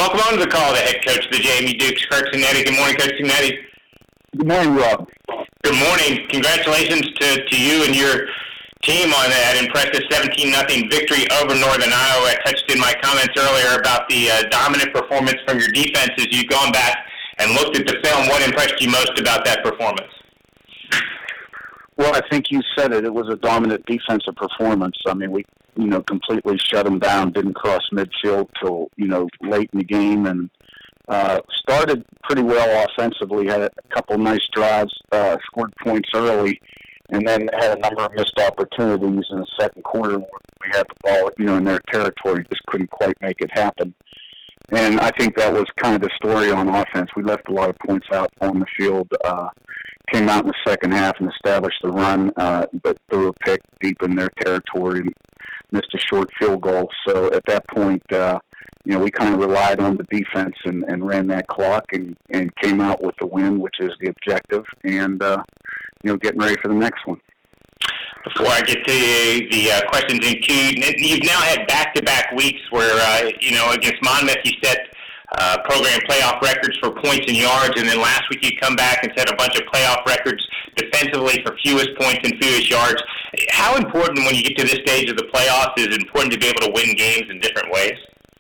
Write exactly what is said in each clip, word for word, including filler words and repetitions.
welcome on to the call, the head coach of the J M U Dukes, Kirk Cignetti. Good morning, Coach Cignetti. Good morning, Rob. Good morning. Congratulations to, to you and your team on that impressive seventeen nothing victory over Northern Iowa. I touched in my comments earlier about the uh, dominant performance from your defense as you've gone back and looked at the film. What impressed you most about that performance? Well, I think you said it. It was a dominant defensive performance. I mean, we, you know, completely shut them down, didn't cross midfield till, you know, late in the game, and uh, started pretty well offensively, had a couple nice drives, uh, scored points early, and then had a number of missed opportunities in the second quarter where we had the ball, you know, in their territory, just couldn't quite make it happen. And I think that was kind of the story on offense. We left a lot of points out on the field, uh, came out in the second half and established the run, uh, but threw a pick deep in their territory and missed a short field goal. So at that point, uh, you know, we kind of relied on the defense and, and ran that clock and, and came out with the win, which is the objective, and, uh, you know, getting ready for the next one. Before I get to the uh, questions in queue, you've now had back-to-back weeks where, uh, you know, against Monmouth you set uh, program playoff records for points and yards, and then last week you come back and set a bunch of playoff records defensively for fewest points and fewest yards. How important, when you get to this stage of the playoffs, is it important to be able to win games in different ways?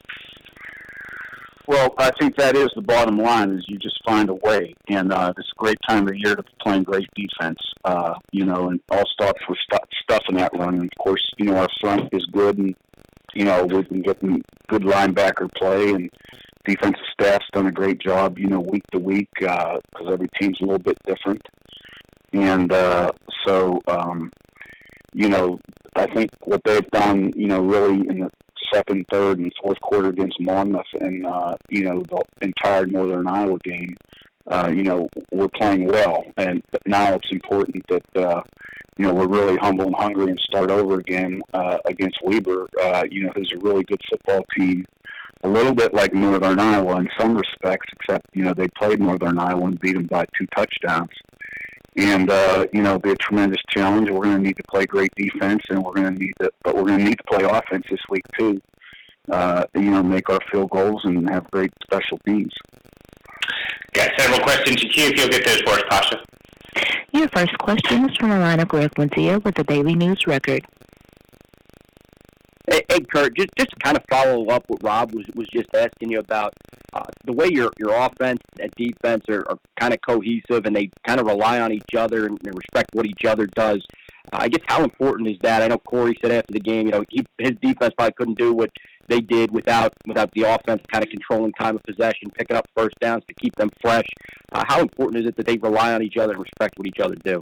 Well, I think that is the bottom line, is you just find a way. And uh, it's a great time of year to be playing great defense, uh, you know, and all starts with stu- stuffing that run. And, of course, you know, our front is good, and, you know, we've been getting good linebacker play, and defensive staff's done a great job, you know, week to week, because uh, every team's a little bit different. And uh, so, um, you know, I think what they've done, you know, really in the second, third, and fourth quarter against Monmouth and, uh, you know, the entire Northern Iowa game, uh, you know, we're playing well. And but now it's important that, uh, you know, we're really humble and hungry and start over again uh, against Weber, uh, you know, who's a really good football team, a little bit like Northern Iowa in some respects, except, you know, they played Northern Iowa and beat them by two touchdowns. And, uh, you know, it'll be a tremendous challenge. We're going to need to play great defense, and we're going to need to, but we're going to need to play offense this week, too. Uh, you know, make our field goals and have great special teams. Got several questions in queue. If you'll get those for us, Pasha. Your first question is from the line of Greg Lindsay with the Daily News Record. Hey, hey, Kurt, just, just to kind of follow up what Rob was, was just asking you about, uh, the way your your offense and defense are, are kind of cohesive and they kind of rely on each other and respect what each other does. Uh, I guess how important is that? I know Corey said after the game, you know, he, his defense probably couldn't do what they did without without the offense kind of controlling time of possession, picking up first downs to keep them fresh. Uh, how important is it that they rely on each other and respect what each other do?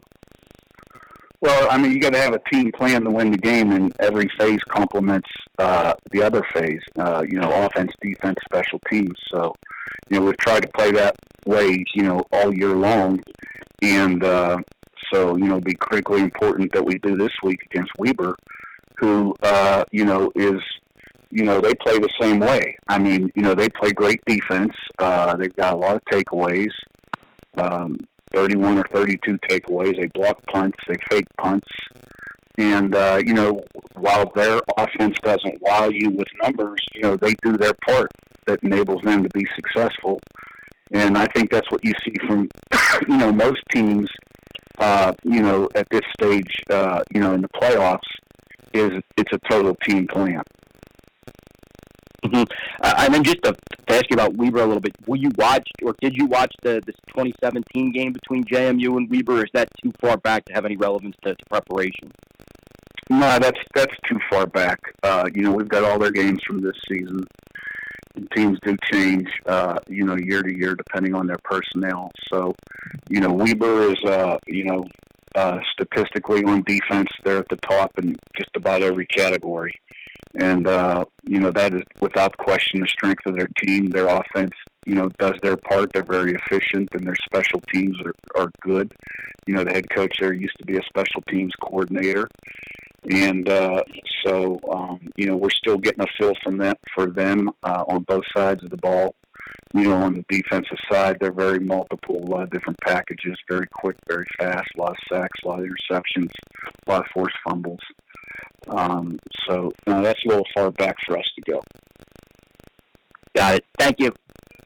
Well, I mean, you got to have a team plan to win the game, and every phase complements uh, the other phase. Uh, you know, offense, defense, special teams. So, you know, we've tried to play that way, you know, all year long, and uh, so, you know, it'd be critically important that we do this week against Weber, who, uh, you know, is, you know, they play the same way. I mean, you know, they play great defense. Uh, they've got a lot of takeaways. Um, thirty-one or thirty-two takeaways. They block punts. They fake punts. And, uh, you know, while their offense doesn't wow you with numbers, you know, they do their part that enables them to be successful. And I think that's what you see from, you know, most teams, uh, you know, at this stage, uh, you know, in the playoffs, is it's a total team plan. Mm-hmm. Uh, and then just to, to ask you about Weber a little bit, will you watch, or did you watch the this twenty seventeen game between J M U and Weber, or is that too far back to have any relevance to, to preparation? No, that's that's too far back. Uh, you know, we've got all their games from this season. Teams do change, uh, you know, year to year depending on their personnel. So, you know, Weber is, uh, you know, uh, statistically on defense, they're at the top in just about every category. And, uh, you know, that is without question the strength of their team. Their offense, you know, does their part. They're very efficient, and their special teams are, are good. You know, the head coach there used to be a special teams coordinator. And uh, so, um, you know, we're still getting a feel from that for them uh, on both sides of the ball. You know, on the defensive side, they're very multiple, uh, different packages, very quick, very fast, a lot of sacks, a lot of interceptions, a lot of forced fumbles. Um, so uh, that's a little far back for us to go. Got it. Thank you.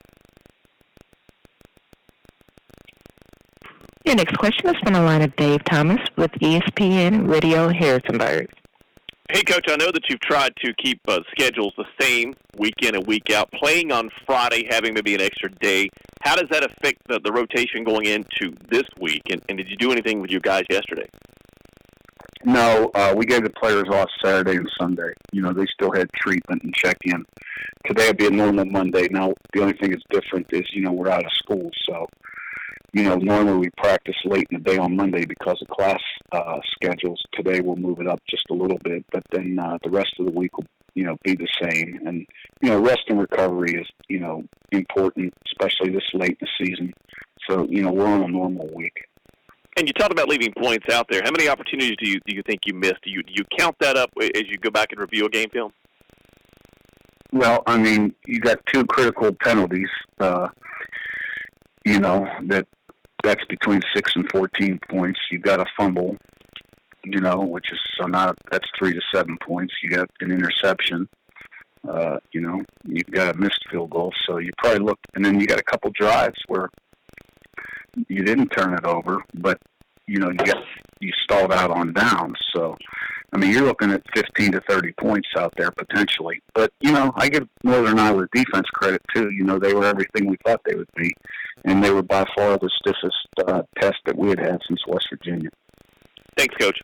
Your next question is from the line of Dave Thomas with E S P N Radio Harrisonburg. Hey, Coach, I know that you've tried to keep uh, schedules the same week in and week out. Playing on Friday, having maybe an extra day, how does that affect the, the rotation going into this week? And, and did you do anything with your guys yesterday? No, uh, we gave the players off Saturday and Sunday. You know, they still had treatment and check-in. Today would be a normal Monday. Now, the only thing that's different is, you know, we're out of school. So, you know, normally we practice late in the day on Monday because of class uh, schedules. Today we'll move it up just a little bit, but then uh, the rest of the week will, you know, be the same. And, you know, rest and recovery is, you know, important, especially this late in the season. So, you know, we're on a normal week. And you talked about leaving points out there. How many opportunities do you do you think you missed? Do you do you count that up as you go back and review a game film? Well, I mean, you got two critical penalties. Uh, you know that that's between six and fourteen points. You got a fumble, you know, which is so not that's three to seven points. You got an interception. Uh, you know, you got a missed field goal. So you probably look, and then you got a couple drives where you didn't turn it over, but you know you got you stalled out on downs. So, I mean, you're looking at fifteen to thirty points out there potentially. But you know, I give Northern Iowa defense credit too. You know, they were everything we thought they would be, and they were by far the stiffest uh, test that we had had since West Virginia. Thanks, Coach.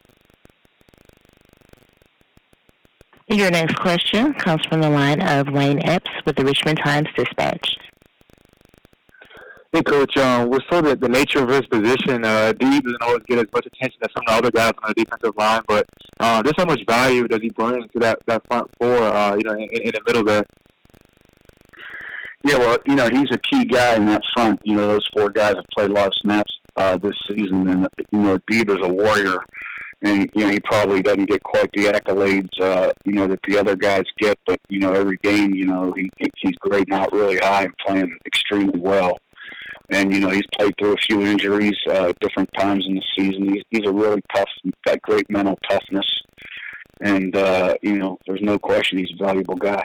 Your next question comes from the line of Wayne Epps with the Richmond Times-Dispatch. Hey, Coach, uh, we're so that the nature of his position, uh, Dee doesn't always get as much attention as some of the other guys on the defensive line, but uh, just how much value does he bring to that, that front four, uh, you know, in, in the middle there? Yeah, well, you know, he's a key guy in that front. You know, those four guys have played a lot of snaps uh, this season, and, you know, Bieber's a warrior, and, you know, he probably doesn't get quite the accolades, uh, you know, that the other guys get, but, you know, every game, you know, he he's grading out really high and playing extremely well. And, you know, he's played through a few injuries uh, at different times in the season. He's, he's a really tough, got great mental toughness. And, uh, you know, there's no question he's a valuable guy.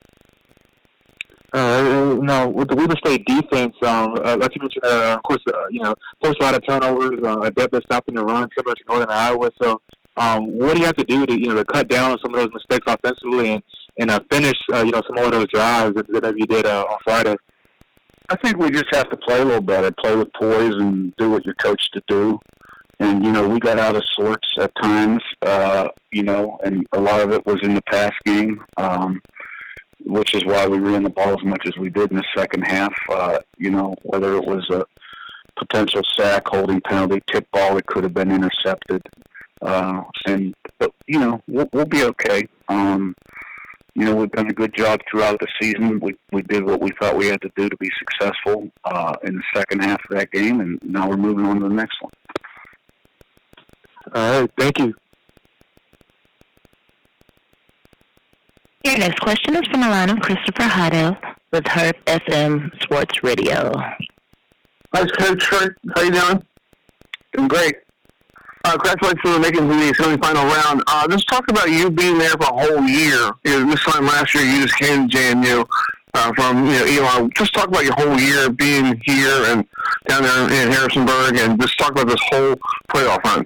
Uh, now, with the Weber State defense, um, uh, like you mentioned, uh, of course, uh, you know, forced a lot of turnovers, uh, depth of stopping the run, similar to Northern Iowa. So, um, what do you have to do to, you know, to cut down on some of those mistakes offensively and, and uh, finish, uh, you know, some more of those drives that, that you did uh, on Friday? I think we just have to play a little better, play with poise and do what you're coached to do. And, you know, we got out of sorts at times, uh, you know, and a lot of it was in the pass game, um, which is why we ran the ball as much as we did in the second half, uh, you know, whether it was a potential sack, holding penalty, tip ball that could have been intercepted. Uh, and, but, you know, we'll, we'll be okay. Um You know, we've done a good job throughout the season. We we did what we thought we had to do to be successful uh, in the second half of that game, and now we're moving on to the next one. All right, thank you. Your next question is from the line of Christopher Hotto with Herb F M Sports Radio. Hi, Coach. How you doing? Doing great. Uh, congratulations on making the semifinal round. Uh, let's talk about you being there for a whole year. You know, this time last year, you just came to J M U uh, from you know Elon. Just talk about your whole year being here and down there in Harrisonburg, and just talk about this whole playoff run.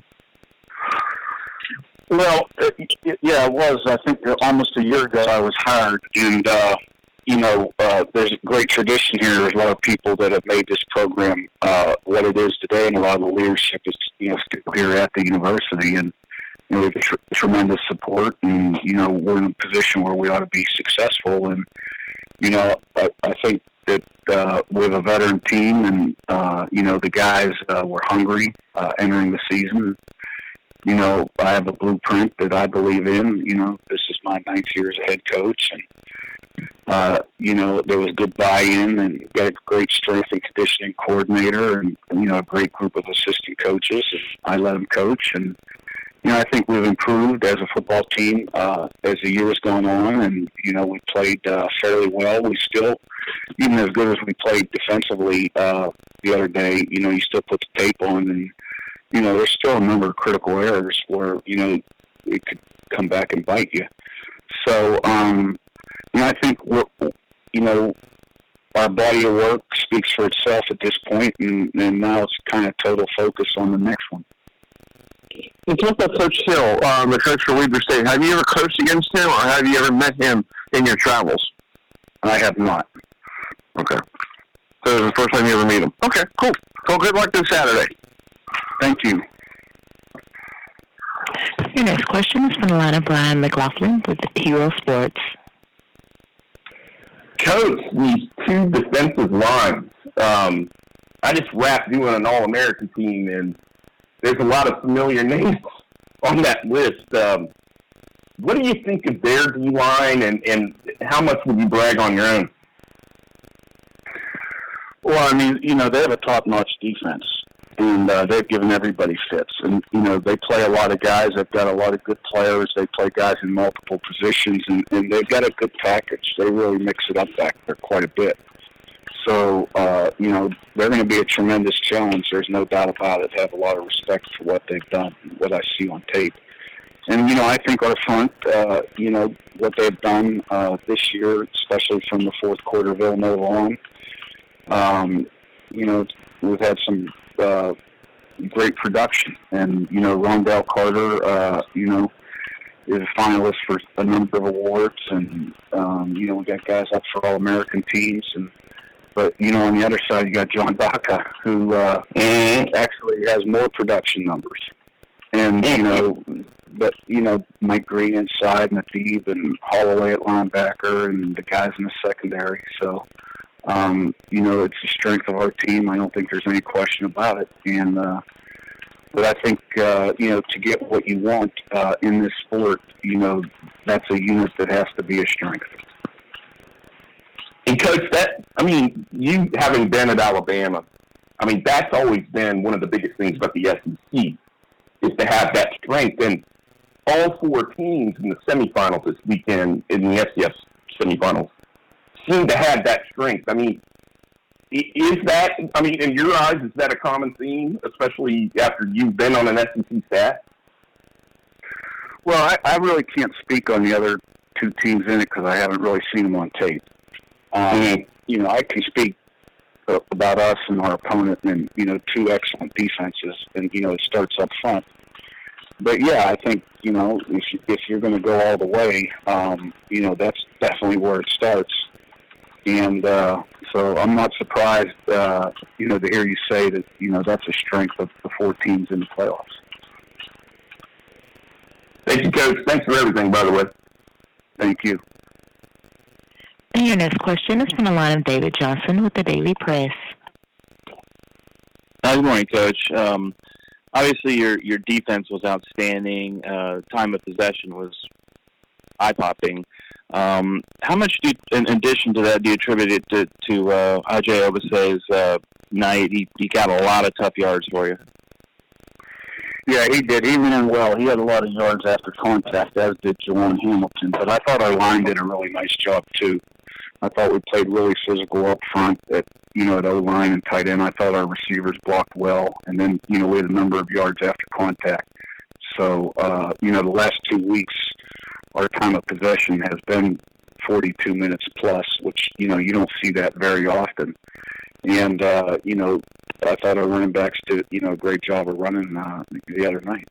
Well, it, it, yeah, it was. I think almost a year ago I was hired, and uh, you know, uh, there's a great tradition here. There's a lot of people that have made this program uh, what it is today, and a lot of the leadership is, you know, still here at the university, and you know, we have tr- tremendous support, and you know, we're in a position where we ought to be successful, and you know, I, I think that uh, we have a veteran team, and uh, you know, the guys uh, were hungry uh, entering the season. You know, I have a blueprint that I believe in. You know, this is my ninth year as a head coach, and Uh, you know, there was good buy-in, and got a great strength and conditioning coordinator, and, you know, a great group of assistant coaches. And I let them coach, and, you know, I think we've improved as a football team uh, as the year has gone on, and, you know, we played uh, fairly well. We still, even as good as we played defensively uh, the other day, you know, you still put the tape on, and, you know, there's still a number of critical errors where, you know, it could come back and bite you. So, um, you know, I think we're, you know, our body of work speaks for itself at this point, and, and now it's kind of total focus on the next one. And talk about Coach Hill, um, the coach for Weber State. Have you ever coached against him, or have you ever met him in your travels? I have not. Okay. So this is the first time you ever meet him. Okay, cool. Well, good luck this Saturday. Thank you. Your next question is from the line of Brian McLaughlin with Hero Sports. Coach, these two defensive lines. Um, I just wrapped doing an All-American team, and there's a lot of familiar names on that list. Um, what do you think of their D-line, and, and how much would you brag on your own? Well, I mean, you know, they have a top-notch defense, and uh, they've given everybody fits. And, you know, they play a lot of guys. They've got a lot of good players. They play guys in multiple positions, and, and they've got a good package. They really mix it up back there quite a bit. So, uh, you know, they're going to be a tremendous challenge. There's no doubt about it. I have a lot of respect for what they've done, what I see on tape. And, you know, I think our front, uh, you know, what they've done uh, this year, especially from the fourth quarter of Villanova on, um, you know, we've had some uh, great production. And, you know, Rondell Carter, uh, you know, is a finalist for a number of awards. And, um, you know, we got guys up for All-American teams. And But, you know, on the other side, you got John Baca, who uh, actually has more production numbers. And, you know, but, you know, Mike Green inside, Nathib and Holloway at linebacker, and the guys in the secondary. So, um, you know, it's the strength of our team. I don't think there's any question about it. And, uh, but I think, uh, you know, to get what you want uh, in this sport, you know, that's a unit that has to be a strength. And, Coach, that, I mean, you having been at Alabama, I mean, that's always been one of the biggest things about the S E C, is to have that strength. And all four teams in the semifinals this weekend, in the F C S semifinals, seem to have that strength. I mean, is that, I mean, in your eyes, is that a common theme, especially after you've been on an S E C staff? Well, I, I really can't speak on the other two teams in it because I haven't really seen them on tape. Um, mm-hmm. You know, I can speak uh, about us and our opponent, and, you know, two excellent defenses, and, you know, it starts up front. But, yeah, I think, you know, if, you, if you're going to go all the way, um, you know, that's definitely where it starts. And uh, so I'm not surprised, uh, you know, to hear you say that, you know, that's a strength of the four teams in the playoffs. Thank you, Coach. Thanks for everything, by the way. Thank you. And your next question is from the line of David Johnson with the Daily Press. Uh, good morning, Coach. Um, obviously, your your defense was outstanding. Uh, time of possession was eye-popping. Um, how much, do you, in addition to that, do you attribute it to, to uh, Ajay Obase's uh, night? He, he got a lot of tough yards for you. Yeah, he did. He ran well. He had a lot of yards after contact, as did Jawan Hamilton. But I thought our line did a really nice job, too. I thought we played really physical up front at, you know, at O-line and tight end. I thought our receivers blocked well. And then, you know, we had a number of yards after contact. So, uh, you know, the last two weeks, our time of possession has been forty-two minutes plus, which, you know, you don't see that very often. And, uh, you know, I thought our running backs did, you know, a great job of running uh, the other night.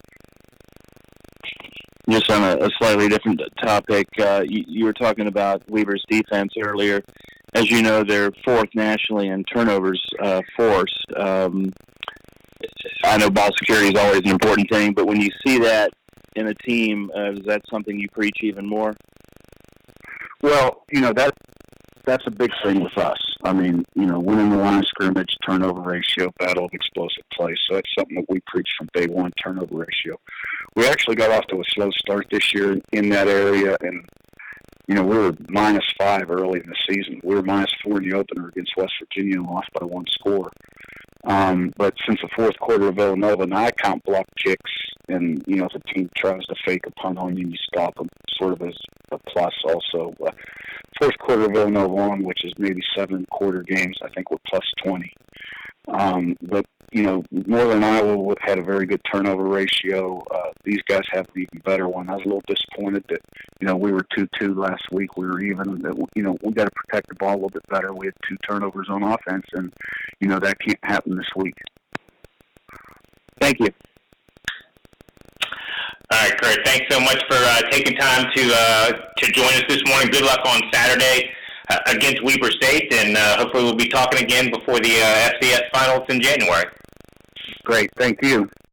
Just on a, a slightly different topic, uh, you, you were talking about Weber's defense earlier. As you know, they're fourth nationally in turnovers uh, forced. Um, I know ball security is always an important thing, but when you see that in a team, uh, is that something you preach even more? Well, you know, that that's a big thing with us. I mean, you know, winning the line of scrimmage, turnover ratio, battle of explosive plays. So that's something that we preach from day one, turnover ratio. We actually got off to a slow start this year in that area, and, you know, we were minus five early in the season. We were minus four in the opener against West Virginia and lost by one score. Um, but since the fourth quarter of Villanova, now I count block kicks, and, you know, if a team tries to fake a punt on you, you stop them, sort of as a plus also. Uh, fourth quarter of Villanova on, which is maybe seven quarter games, I think we're plus twenty. Um, but, you know, Northern Iowa would have had a very good turnover ratio. Uh, these guys have an even better one. I was a little disappointed that, you know, we were two two last week. We were even. That, you know, we got to protect the ball a little bit better. We had two turnovers on offense, and, you know, that can't happen this week. Thank you. All right, Kurt. Thanks so much for uh, taking time to uh, to join us this morning. Good luck on Saturday uh, against Weber State, and uh, hopefully we'll be talking again before the uh, F C S finals in January. Great. Thank you.